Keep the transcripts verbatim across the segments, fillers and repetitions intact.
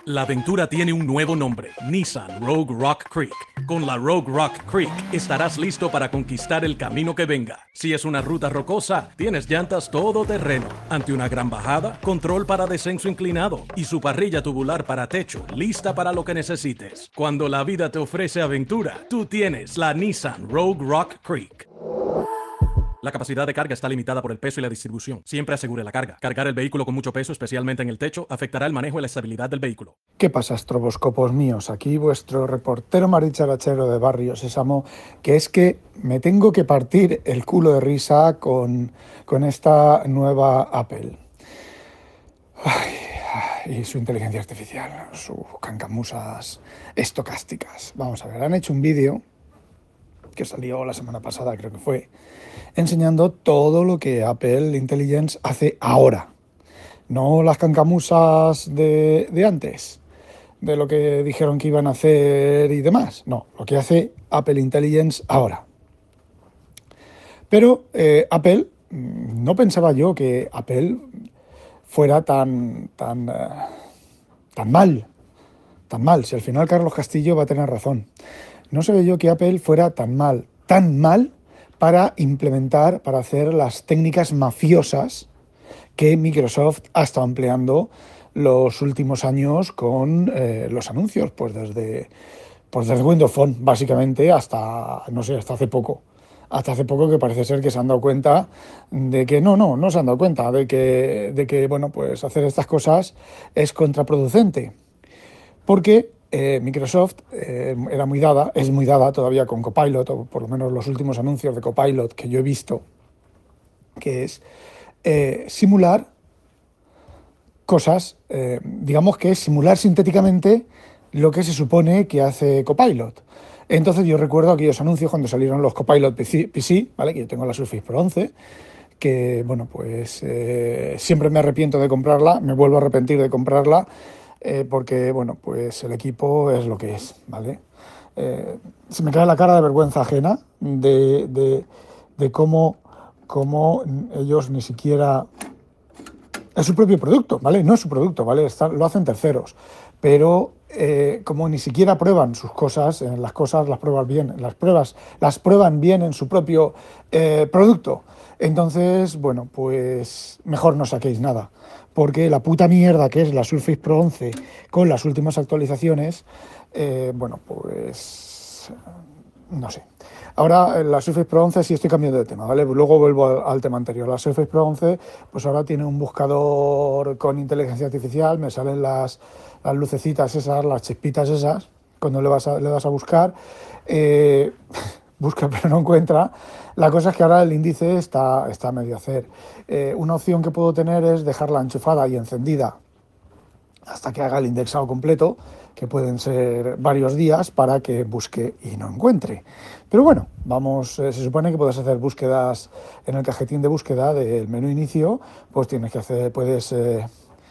La aventura tiene un nuevo nombre, Nissan Rogue Rock Creek. Con la Rogue Rock Creek estarás listo para conquistar el camino que venga. Si es una ruta rocosa, tienes llantas todoterreno. Ante una gran bajada, control para descenso inclinado y su parrilla tubular para techo, lista para lo que necesites. Cuando la vida te ofrece aventura, tú tienes la Nissan Rogue Rock Creek. La capacidad de carga está limitada por el peso y la distribución. Siempre asegure la carga. Cargar el vehículo con mucho peso, especialmente en el techo, afectará el manejo y la estabilidad del vehículo. ¿Qué pasa, estroboscopos míos? Aquí vuestro reportero maricharachero de Barrio Sésamo, que es que me tengo que partir el culo de risa con, con esta nueva Apple. Ay, y su inteligencia artificial, sus cancamusas estocásticas. Vamos a ver, han hecho un vídeo que salió la semana pasada, creo que fue, enseñando todo lo que Apple Intelligence hace ahora. No las cancamusas de, de antes, de lo que dijeron que iban a hacer y demás. No, lo que hace Apple Intelligence ahora. Pero eh, Apple, no pensaba yo que Apple fuera tan, tan, uh, tan mal, tan mal. Si al final Carlos Castillo va a tener razón. No sabía yo que Apple fuera tan mal, tan mal para implementar, para hacer las técnicas mafiosas que Microsoft ha estado empleando los últimos años con eh, los anuncios, pues desde, pues desde Windows Phone, básicamente, hasta, no sé, hasta hace poco. Hasta hace poco que parece ser que se han dado cuenta de que no, no, no se han dado cuenta de que, de que bueno, pues hacer estas cosas es contraproducente. Porque eh, Microsoft eh, era muy dada, es muy dada todavía con Copilot, o por lo menos los últimos anuncios de Copilot que yo he visto, que es eh, simular cosas, eh, digamos que es simular sintéticamente lo que se supone que hace Copilot. Entonces yo recuerdo aquellos anuncios cuando salieron los Copilot P C, ¿vale? Que yo tengo la Surface Pro once, que bueno, pues eh, siempre me arrepiento de comprarla, me vuelvo a arrepentir de comprarla, eh, porque bueno, pues el equipo es lo que es, ¿vale? Eh, se me cae la cara de vergüenza ajena de, de, de cómo, cómo ellos ni siquiera... Es su propio producto, ¿vale? No es su producto, ¿vale? Está, lo hacen terceros, pero eh, como ni siquiera prueban sus cosas, eh, las cosas las prueban bien, las pruebas las prueban bien en su propio eh, producto. Entonces, bueno, pues mejor no saquéis nada, porque la puta mierda que es la Surface Pro once con las últimas actualizaciones, eh, bueno, pues no sé. Ahora la Surface Pro once sí estoy cambiando de tema, ¿vale? Luego vuelvo al, al tema anterior. La Surface Pro once, pues ahora tiene un buscador con inteligencia artificial, me salen las, las lucecitas esas, las chispitas esas, cuando le, vas a, le das a buscar, eh, busca pero no encuentra. La cosa es que ahora el índice está, está a medio hacer. Eh, una opción que puedo tener es dejarla enchufada y encendida hasta que haga el indexado completo, que pueden ser varios días, para que busque y no encuentre. Pero bueno, vamos, eh, se supone que puedes hacer búsquedas en el cajetín de búsqueda del menú inicio, pues tienes que hacer, puedes, eh,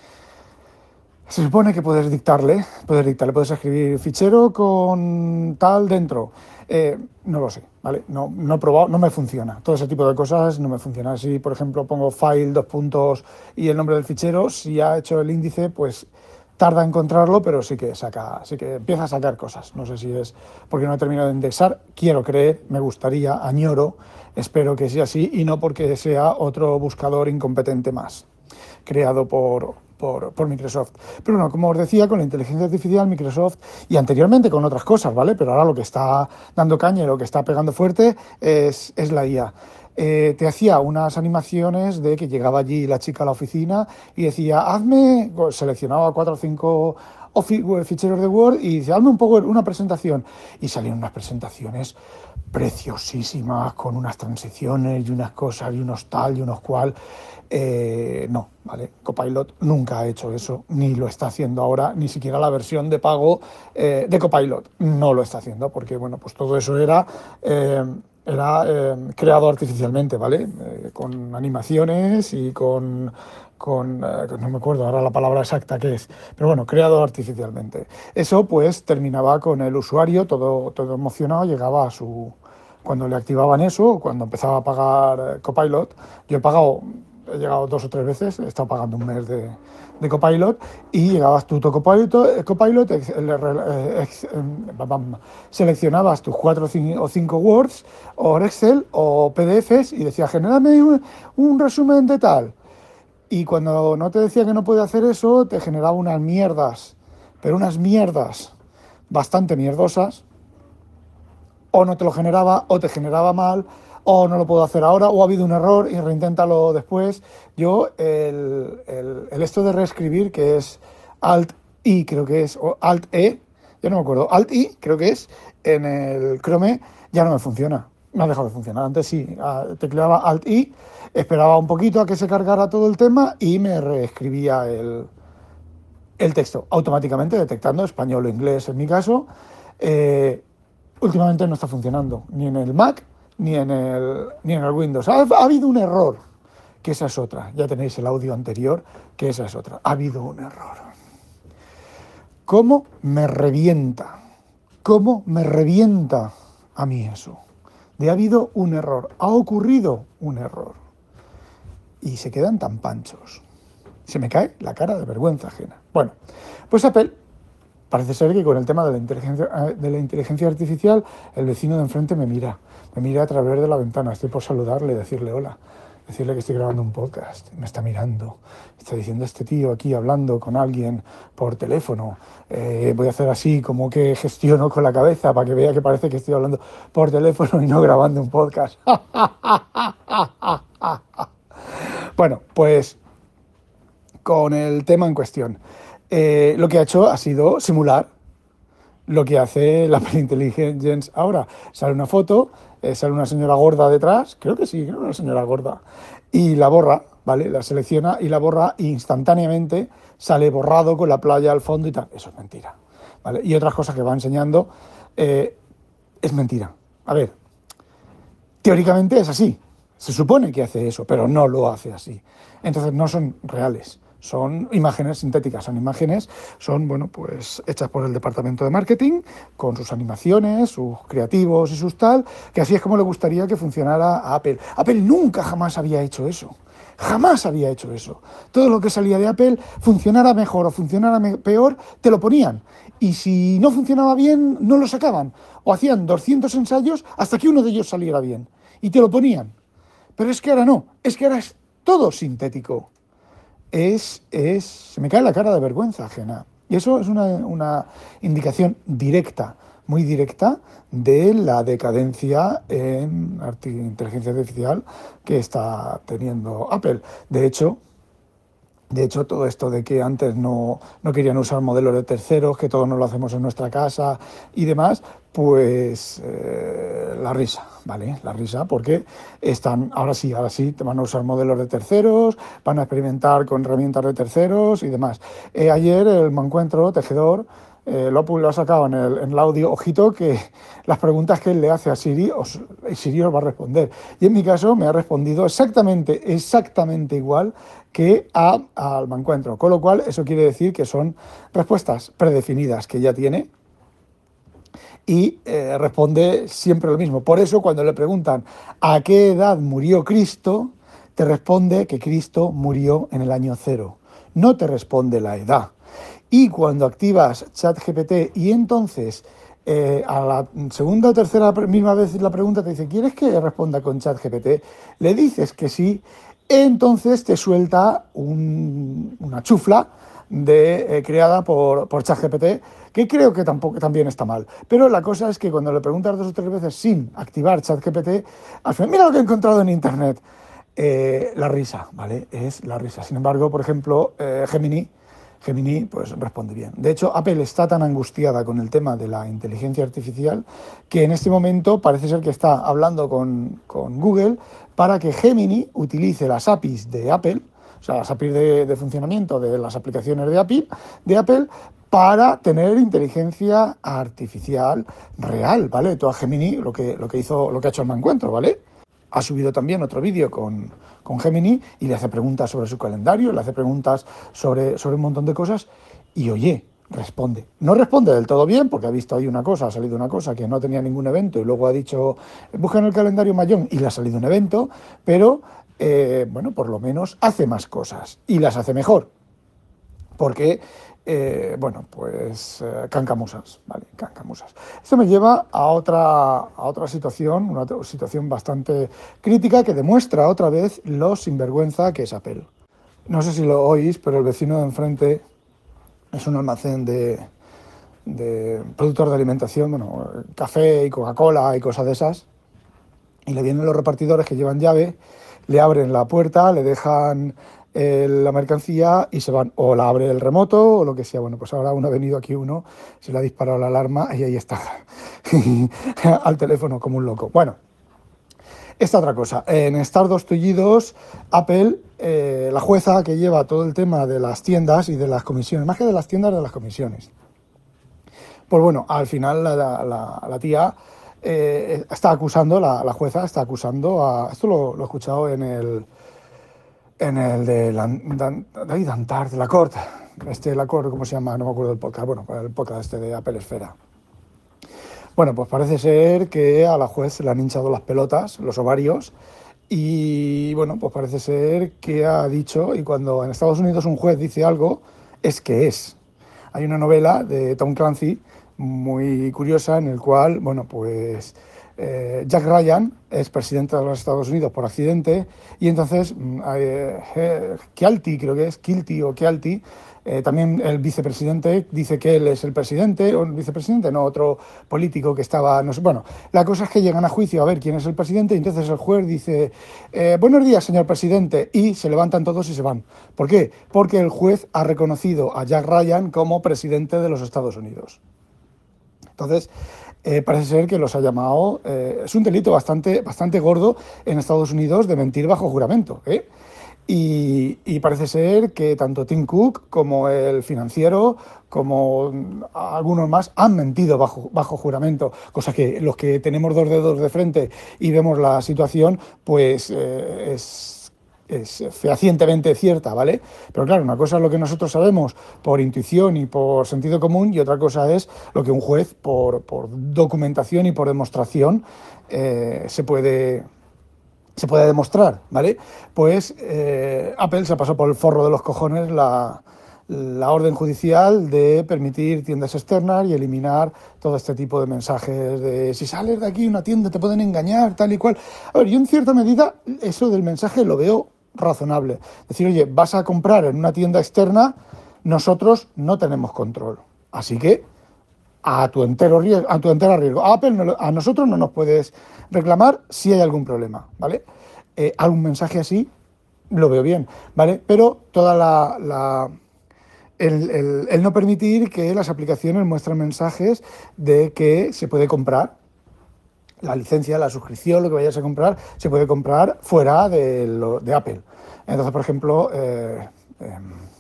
se supone que puedes dictarle, puedes dictarle, puedes escribir fichero con tal dentro. Eh, no lo sé, ¿vale? No, no he probado, no me funciona. Todo ese tipo de cosas no me funciona. Si, por ejemplo, pongo file, dos puntos y el nombre del fichero, si ha hecho el índice, pues tarda en encontrarlo, pero sí que saca, sí que empieza a sacar cosas. No sé si es porque no he terminado de indexar, quiero creer, me gustaría, añoro, espero que sea así y no porque sea otro buscador incompetente más, creado por, por, por Microsoft. Pero bueno, como os decía, con la inteligencia artificial, Microsoft, y anteriormente con otras cosas, ¿vale? Pero ahora lo que está dando caña y lo que está pegando fuerte es, es la I A. Eh, te hacía unas animaciones de que llegaba allí la chica a la oficina y decía, hazme, seleccionaba cuatro o cinco ficheros de Word y dice, hazme un poco una presentación. Y salían unas presentaciones preciosísimas, con unas transiciones y unas cosas y unos tal y unos cual. Eh, no, ¿vale? Copilot nunca ha hecho eso, ni lo está haciendo ahora, ni siquiera la versión de pago eh, de Copilot no lo está haciendo, porque bueno, pues todo eso era... Eh, era eh, creado artificialmente, ¿vale? Eh, con animaciones y con, con eh, no me acuerdo ahora la palabra exacta que es, pero bueno, creado artificialmente. Eso pues terminaba con el usuario todo, todo emocionado, llegaba a su... Cuando le activaban eso, cuando empezaba a pagar Copilot, yo he pagado he llegado dos o tres veces, he estado pagando un mes de, de Copilot y llegabas tú tu Copilot, Copilot ex, ex, bam, seleccionabas tus cuatro o cinco Words o Excel o P D Fs y decía, genérame un, un resumen de tal. Y cuando no te decía que no podía hacer eso, te generaba unas mierdas, pero unas mierdas bastante mierdosas, o no te lo generaba, o te generaba mal, o no lo puedo hacer ahora, o ha habido un error y reinténtalo después. Yo, el, el, el esto de reescribir, que es Alt-I, creo que es, o Alt-E, ya no me acuerdo, Alt-I, creo que es, en el Chrome, ya no me funciona. Me ha dejado de funcionar. Antes sí, tecleaba Alt-I, esperaba un poquito a que se cargara todo el tema y me reescribía el, el texto automáticamente, detectando español o inglés en mi caso. Eh, últimamente no está funcionando, ni en el Mac, ni en el, ni en el Windows. Ha, ha habido un error, que esa es otra. Ya tenéis el audio anterior, que esa es otra. Ha habido un error. ¿Cómo me revienta? ¿Cómo me revienta a mí eso? De ha habido un error, ha ocurrido un error. Y se quedan tan panchos. Se me cae la cara de vergüenza ajena. Bueno, pues Apple parece ser que con el tema de la inteligencia, de la inteligencia artificial, el vecino de enfrente me mira, me mira a través de la ventana. Estoy por saludarle, decirle hola, decirle que estoy grabando un podcast. Me está mirando, está diciendo este tío aquí hablando con alguien por teléfono. Eh, voy a hacer así como que gestiono con la cabeza para que vea que parece que estoy hablando por teléfono y no grabando un podcast. Bueno, pues con el tema en cuestión. Eh, lo que ha hecho ha sido simular lo que hace la Apple Intelligence ahora. Sale una foto, eh, sale una señora gorda detrás, creo que sí, creo que una señora gorda, y la borra, ¿vale? La selecciona y la borra e instantáneamente sale borrado con la playa al fondo y tal. Eso es mentira, ¿vale? Y otras cosas que va enseñando eh, es mentira. A ver, teóricamente es así, se supone que hace eso, pero no lo hace así. Entonces no son reales. Son imágenes sintéticas, son imágenes, son, bueno, pues hechas por el departamento de marketing, con sus animaciones, sus creativos y sus tal, que así es como le gustaría que funcionara a Apple. Apple nunca jamás había hecho eso, jamás había hecho eso. Todo lo que salía de Apple, funcionara mejor o funcionara peor, te lo ponían. Y si no funcionaba bien, no lo sacaban. O hacían doscientos ensayos hasta que uno de ellos saliera bien. Y te lo ponían. Pero es que ahora no, es que ahora es todo sintético. Es, es, se me cae la cara de vergüenza ajena. Y eso es una, una indicación directa, muy directa, de la decadencia en inteligencia artificial que está teniendo Apple. De hecho, de hecho, todo esto de que antes no, no querían usar modelos de terceros, que todos nos lo hacemos en nuestra casa y demás, pues eh, la risa, ¿vale? La risa, porque están, ahora sí, ahora sí, te van a usar modelos de terceros, van a experimentar con herramientas de terceros y demás. Eh, ayer el Mancuentro Tejedor, eh, López lo ha sacado en el, en el audio, ojito, que las preguntas que él le hace a Siri, os, Siri os va a responder. Y en mi caso me ha respondido exactamente, exactamente igual que a, al Mancuentro, con lo cual eso quiere decir que son respuestas predefinidas que ya tiene y eh, responde siempre lo mismo. Por eso cuando le preguntan ¿a qué edad murió Cristo?, te responde que Cristo murió en el año cero, no te responde la edad. Y cuando activas ChatGPT y entonces eh, a la segunda o tercera misma vez la pregunta te dice ¿quieres que responda con ChatGPT?, le dices que sí, entonces te suelta un, una chufla de, eh, creada por, por ChatGPT, que creo que tampoco, también está mal. Pero la cosa es que cuando le preguntas dos o tres veces sin activar ChatGPT, al final, mira lo que he encontrado en Internet. Eh, la risa, ¿vale? Es la risa. Sin embargo, por ejemplo, eh, Gemini, Gemini pues responde bien. De hecho, Apple está tan angustiada con el tema de la inteligencia artificial que en este momento parece ser que está hablando con, con Google para que Gemini utilice las A P Is de Apple, o sea, las A P Is de, de funcionamiento de las aplicaciones de Apple, de Apple para tener inteligencia artificial real, ¿vale? Todo a Gemini, lo que, lo que hizo, lo que ha hecho el Mancuentro, ¿vale? Ha subido también otro vídeo con, con Gemini y le hace preguntas sobre su calendario, le hace preguntas sobre, sobre un montón de cosas y, oye, responde. No responde del todo bien porque ha visto ahí una cosa, ha salido una cosa que no tenía ningún evento y luego ha dicho, busca en el calendario Mayón y le ha salido un evento, pero eh, bueno, por lo menos hace más cosas y las hace mejor. Porque, eh, bueno, pues eh, cancamusas, ¿vale? Cancamusas. Esto me lleva a otra, a otra situación, una otra situación bastante crítica que demuestra otra vez lo sinvergüenza que es Apple. No sé si lo oís, pero el vecino de enfrente es un almacén de, de productos de alimentación, bueno, café y Coca-Cola y cosas de esas, y le vienen los repartidores que llevan llave, le abren la puerta, le dejan eh, la mercancía y se van, o la abre el remoto o lo que sea. Bueno, pues ahora uno ha venido aquí uno, se le ha disparado la alarma y ahí está, al teléfono como un loco. Bueno, esta otra cosa, en Stardust Tullidos, Apple, eh, la jueza que lleva todo el tema de las tiendas y de las comisiones, más que de las tiendas, de las comisiones. Pues bueno, al final la, la, la tía eh, está acusando, la, la jueza está acusando a... Esto lo, lo he escuchado en el... En el de la, Dan, Dantar, de la Corte, este, la Corte, ¿cómo se llama? No me acuerdo del podcast, bueno, el podcast este de Apple Esfera. Bueno, pues parece ser que a la juez le han hinchado las pelotas, los ovarios, y bueno, pues parece ser que ha dicho, y cuando en Estados Unidos un juez dice algo, es que es. Hay una novela de Tom Clancy muy curiosa en el cual, bueno, pues eh, Jack Ryan es presidente de los Estados Unidos por accidente y entonces eh, eh, Kealty, creo que es Kilty o Kealty, eh, también el vicepresidente dice que él es el presidente, o el vicepresidente, no, otro político que estaba, no sé, bueno, la cosa es que llegan a juicio a ver quién es el presidente y entonces el juez dice, eh, buenos días, señor presidente, y se levantan todos y se van. ¿Por qué? Porque el juez ha reconocido a Jack Ryan como presidente de los Estados Unidos. Entonces, eh, parece ser que los ha llamado, eh, es un delito bastante, bastante gordo en Estados Unidos de mentir bajo juramento, ¿eh? Y, y parece ser que tanto Tim Cook como el financiero, como algunos más, han mentido bajo, bajo juramento, cosa que los que tenemos dos dedos de frente y vemos la situación, pues eh, es... es fehacientemente cierta, ¿vale? Pero claro, una cosa es lo que nosotros sabemos por intuición y por sentido común y otra cosa es lo que un juez por, por documentación y por demostración eh, se puede... se puede demostrar, ¿vale? Pues eh, Apple se pasó por el forro de los cojones la, la orden judicial de permitir tiendas externas y eliminar todo este tipo de mensajes de si sales de aquí una tienda te pueden engañar, tal y cual. A ver, yo en cierta medida eso del mensaje lo veo razonable. Decir, oye, vas a comprar en una tienda externa, nosotros no tenemos control. Así que a tu entero riesgo, a tu entero riesgo. A Apple, no, a nosotros no nos puedes reclamar si hay algún problema, ¿vale? Eh, algún mensaje así lo veo bien, ¿vale? Pero toda la, la el, el, el no permitir que las aplicaciones muestren mensajes de que se puede comprar la licencia, la suscripción, lo que vayas a comprar, se puede comprar fuera de, lo, de Apple. Entonces, por ejemplo, eh, eh,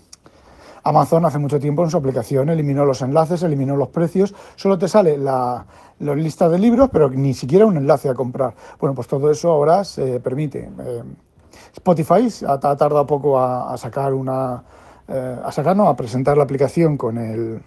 Amazon hace mucho tiempo en su aplicación eliminó los enlaces, eliminó los precios, solo te sale la, la lista de libros, pero ni siquiera un enlace a comprar. Bueno, pues todo eso ahora se permite. Eh, Spotify ha, ha tardado poco a, a sacar una, eh, a sacar, no, a presentar la aplicación con el...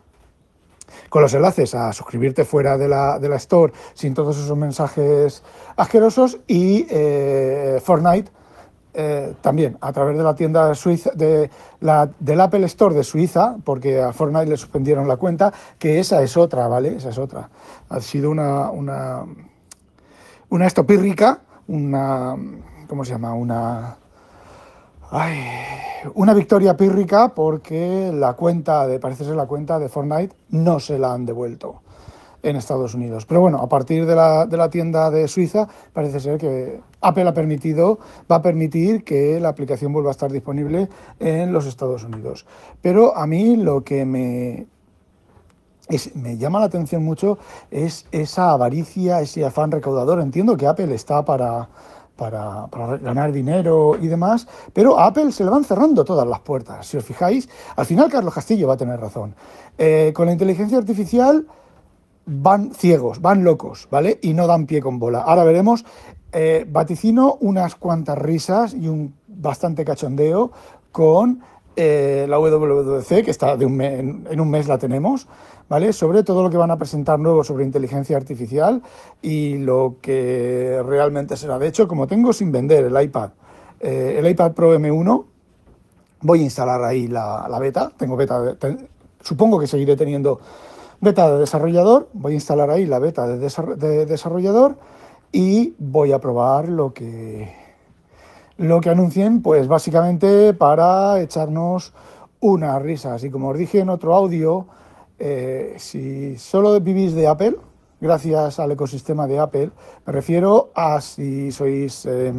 con los enlaces a suscribirte fuera de la, de la Store sin todos esos mensajes asquerosos y eh, Fortnite eh, también a través de la tienda suiza, de la, del Apple Store de Suiza, porque a Fortnite le suspendieron la cuenta, que esa es otra, ¿vale? Esa es otra. Ha sido una, una, una esto pírrica, una, ¿cómo se llama? Una... Ay, una victoria pírrica porque la cuenta de, parece ser la cuenta de Fortnite, no se la han devuelto en Estados Unidos. Pero bueno, a partir de la, de la tienda de Suiza, parece ser que Apple ha permitido, va a permitir que la aplicación vuelva a estar disponible en los Estados Unidos. Pero a mí lo que me, es, me llama la atención mucho es esa avaricia, ese afán recaudador. Entiendo que Apple está para... Para, para ganar dinero y demás, pero a Apple se le van cerrando todas las puertas. Si os fijáis, al final Carlos Castillo va a tener razón. Eh, con la inteligencia artificial van ciegos, van locos, ¿vale? Y no dan pie con bola. Ahora veremos, eh, vaticino unas cuantas risas y un bastante cachondeo con eh, la W W D C, que está de un mes, en, en un mes la tenemos, ¿vale? Sobre todo lo que van a presentar nuevo sobre inteligencia artificial y lo que realmente será. De hecho, como tengo sin vender el iPad, eh, el iPad Pro M uno, voy a instalar ahí la, la beta, tengo beta, de, te, supongo que seguiré teniendo beta de desarrollador, voy a instalar ahí la beta de, desarroll de desarrollador y voy a probar lo que, lo que anuncien, pues básicamente para echarnos unas risas. Y como os dije en otro audio, eh, si solo vivís de Apple, gracias al ecosistema de Apple, me refiero a si sois eh,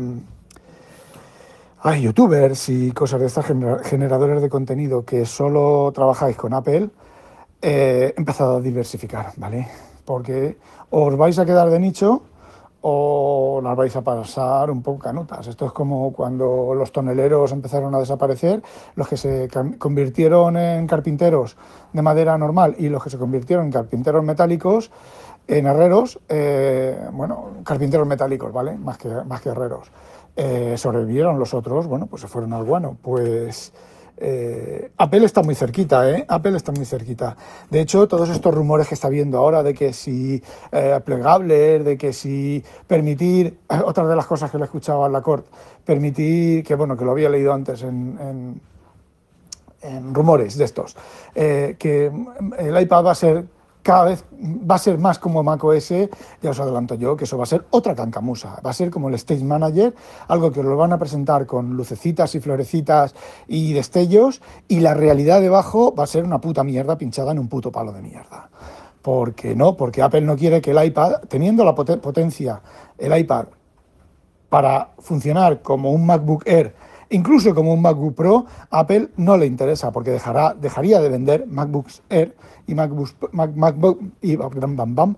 hay youtubers y cosas de estas, generadores de contenido que solo trabajáis con Apple, eh, empezad a diversificar, ¿vale? Porque os vais a quedar de nicho o las vais a pasar un poco canutas. Esto es como cuando los toneleros empezaron a desaparecer, los que se convirtieron en carpinteros de madera normal y los que se convirtieron en carpinteros metálicos, en herreros, eh, bueno, carpinteros metálicos, ¿vale? Más que, más que herreros. Eh, sobrevivieron los otros, bueno, pues se fueron al guano. Pues eh, Apple está muy cerquita, ¿eh? Apple está muy cerquita. De hecho, todos estos rumores que está viendo ahora de que si eh, plegables, de que si permitir, otra de las cosas que le escuchaba en la corte, permitir, que bueno, que lo había leído antes en, en, en rumores de estos, eh, que el iPad va a ser cada vez va a ser más como macOS, ya os adelanto yo, que eso va a ser otra cancamusa, va a ser como el Stage Manager, algo que os lo van a presentar con lucecitas y florecitas y destellos, y la realidad debajo va a ser una puta mierda pinchada en un puto palo de mierda. ¿Por qué no? Porque Apple no quiere que el iPad, teniendo la poten- potencia, el iPad, para funcionar como un MacBook Air, incluso como un MacBook Pro, Apple no le interesa, porque dejará, dejaría de vender MacBooks Air y MacBooks, Mac, MacBook, y bam, bam, bam,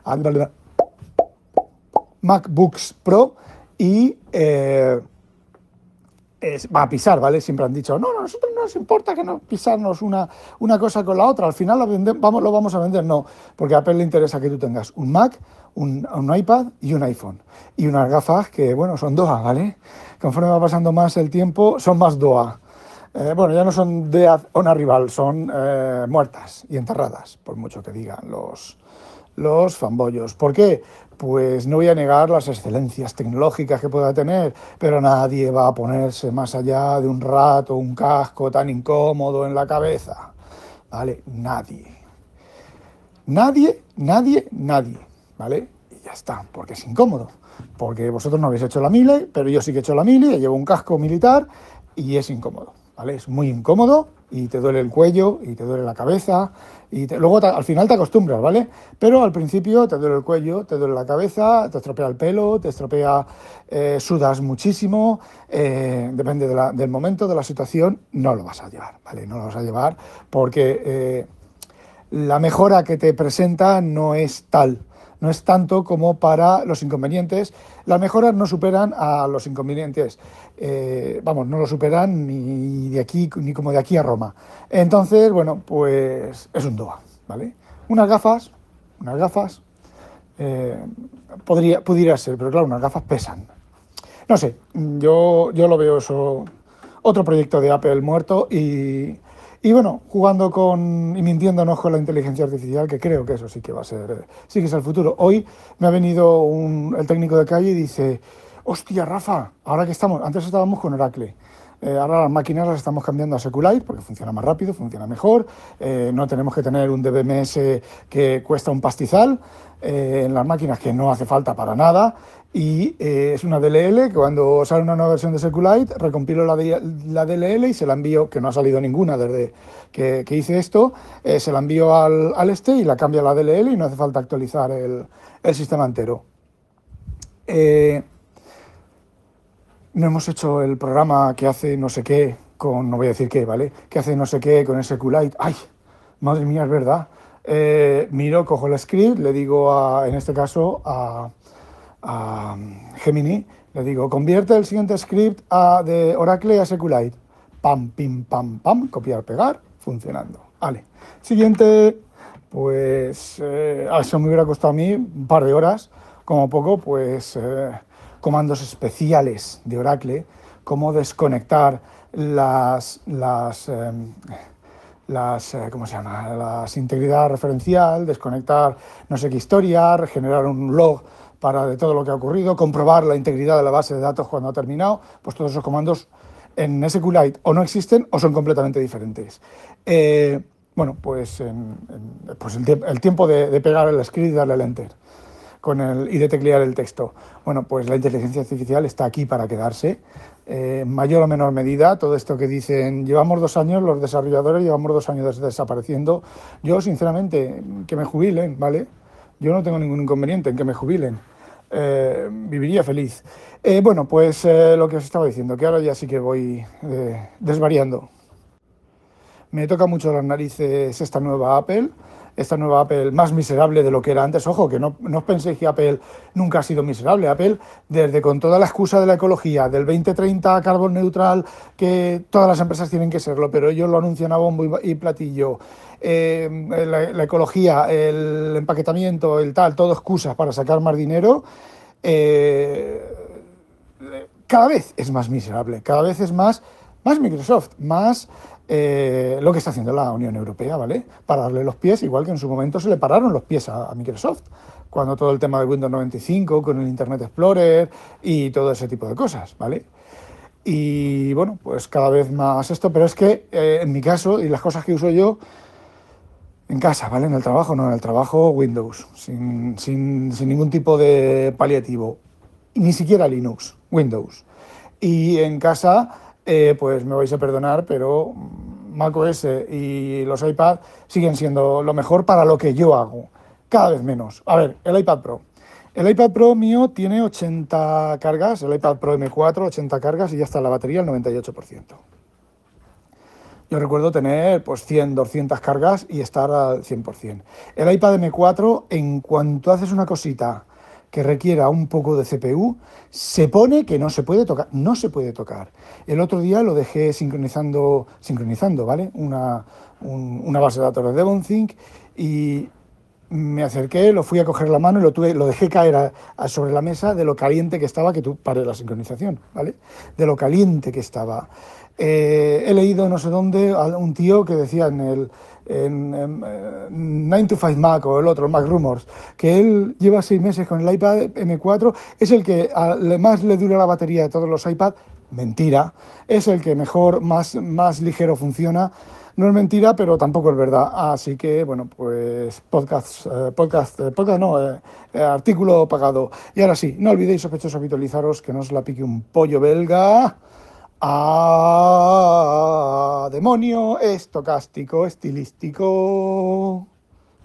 MacBooks Pro y eh, es, va a pisar, ¿vale? Siempre han dicho, no, no, a nosotros no nos importa que no pisarnos una, una cosa con la otra, al final lo, vende, vamos, lo vamos a vender. No, porque a Apple le interesa que tú tengas un Mac, un, un iPad y un iPhone. Y unas gafas que, bueno, son D O A, ¿vale? Conforme va pasando más el tiempo, son más D O A. Eh, bueno, ya no son Dead on Arrival, son eh, muertas y enterradas, por mucho que digan los, los fanboyos. ¿Por qué? Pues no voy a negar las excelencias tecnológicas que pueda tener, pero nadie va a ponerse más allá de un rato, un casco tan incómodo en la cabeza. ¿Vale? Nadie. Nadie, nadie, nadie. ¿Vale? Y ya está, porque es incómodo. Porque vosotros no habéis hecho la mili, pero yo sí que he hecho la mili, llevo un casco militar y es incómodo. ¿Vale? Es muy incómodo y te duele el cuello y te duele la cabeza y te, luego te, al final te acostumbras, ¿vale? Pero al principio te duele el cuello, te duele la cabeza, te estropea el pelo, te estropea, eh, sudas muchísimo, eh, depende de la, del momento, de la situación, no lo vas a llevar, ¿vale? No lo vas a llevar porque eh, la mejora que te presenta no es tal. No es tanto como para los inconvenientes. Las mejoras no superan a los inconvenientes. Eh, vamos, no lo superan ni de aquí ni como de aquí a Roma. Entonces, bueno, pues es un D O A, ¿vale? Unas gafas, unas gafas, eh, podría, pudiera ser, pero claro, unas gafas pesan. No sé, yo, yo lo veo eso, otro proyecto de Apple muerto y... Y bueno, jugando con y mintiéndonos con la inteligencia artificial, que creo que eso sí que va a ser, sí que es el futuro. Hoy me ha venido un, el técnico de calle y dice, hostia, Rafa, ahora que estamos, antes estábamos con Oracle, eh, ahora las máquinas las estamos cambiando a Seqlite porque funciona más rápido, funciona mejor, eh, no tenemos que tener un D B M S que cuesta un pastizal, eh, en las máquinas que no hace falta para nada. Y eh, es una D L L que cuando sale una nueva versión de Seqlite recompilo la, la D L L y se la envío, que no ha salido ninguna desde que, que hice esto, eh, se la envío al, al este y la cambia a la D L L y no hace falta actualizar el, el sistema entero. Eh, no hemos hecho el programa que hace no sé qué con, no voy a decir qué, ¿vale? Que hace no sé qué con el Seqlite. ¡Ay! Madre mía, es verdad. Eh, miro, cojo el script, le digo a, en este caso a... a Gemini, le digo, convierte el siguiente script a, de Oracle a Seqlite. Pam, pim, pam, pam, copiar, pegar, funcionando. Vale. Siguiente, pues eh, eso me hubiera costado a mí un par de horas, como poco, pues eh, comandos especiales de Oracle, cómo desconectar las, las, eh, las, eh, ¿cómo se llama? Las integridad referencial, desconectar no sé qué historia, generar un log para de todo lo que ha ocurrido, comprobar la integridad de la base de datos cuando ha terminado, pues todos esos comandos en SQLite o no existen o son completamente diferentes. Eh, bueno, pues, en, en, pues el, el tiempo de, de pegar el script y darle el enter con el, y de teclear el texto. Bueno, pues la inteligencia artificial está aquí para quedarse, eh, en mayor o menor medida. Todo esto que dicen, llevamos dos años, los desarrolladores llevamos dos años desapareciendo. Yo, sinceramente, que me jubilen, ¿vale? Yo no tengo ningún inconveniente en que me jubilen. Eh, viviría feliz. Eh, bueno, pues eh, lo que os estaba diciendo, que ahora ya sí que voy eh, desvariando. Me toca mucho las narices esta nueva Apple, esta nueva Apple más miserable de lo que era antes. Ojo, que no, no os penséis que Apple nunca ha sido miserable. Apple, desde con toda la excusa de la ecología, del veinte treinta carbon neutral, que todas las empresas tienen que serlo, pero ellos lo anuncian a bombo y platillo. Eh, la, la ecología, el empaquetamiento, el tal, todo excusas para sacar más dinero. Eh, cada vez es más miserable, cada vez es más, más Microsoft, más eh, lo que está haciendo la Unión Europea, ¿vale? Para darle los pies, igual que en su momento se le pararon los pies a, a Microsoft, cuando todo el tema de Windows noventa y cinco, con el Internet Explorer y todo ese tipo de cosas, ¿vale? Y bueno, pues cada vez más esto, pero es que eh, en mi caso, y las cosas que uso yo, en casa, ¿vale? En el trabajo, no, en el trabajo Windows, sin, sin, sin ningún tipo de paliativo, ni siquiera Linux, Windows. Y en casa, eh, pues me vais a perdonar, pero macOS y los iPad siguen siendo lo mejor para lo que yo hago, cada vez menos. A ver, el iPad Pro. El iPad Pro mío tiene ochenta cargas, el iPad Pro M cuatro, ochenta cargas y ya está la batería al noventa y ocho por ciento. Yo recuerdo tener pues cien, doscientas cargas y estar al cien por ciento. El iPad M cuatro, en cuanto haces una cosita que requiera un poco de C P U, se pone que no se puede tocar, no se puede tocar. El otro día lo dejé sincronizando, sincronizando, ¿vale? Una, un, una base de datos de DevonThink y me acerqué, lo fui a coger la mano y lo, tuve, lo dejé caer a, a sobre la mesa de lo caliente que estaba, que tú paré la sincronización, ¿vale? De lo caliente que estaba. Eh, he leído no sé dónde a un tío que decía en el en, en, en nine to five Mac o el otro, Mac Rumors, que él lleva seis meses con el iPad M cuatro, es el que a, más le dura la batería de todos los iPads. Mentira, es el que mejor, más, más ligero funciona. No es mentira, pero tampoco es verdad. Así que, bueno, pues podcast, eh, podcast, eh, podcast no, eh, eh, artículo pagado. Y ahora sí, no olvidéis, sospechosos, habitualizaros, que no os la pique un pollo belga. ¡Ah, demonio! Estocástico, estilístico.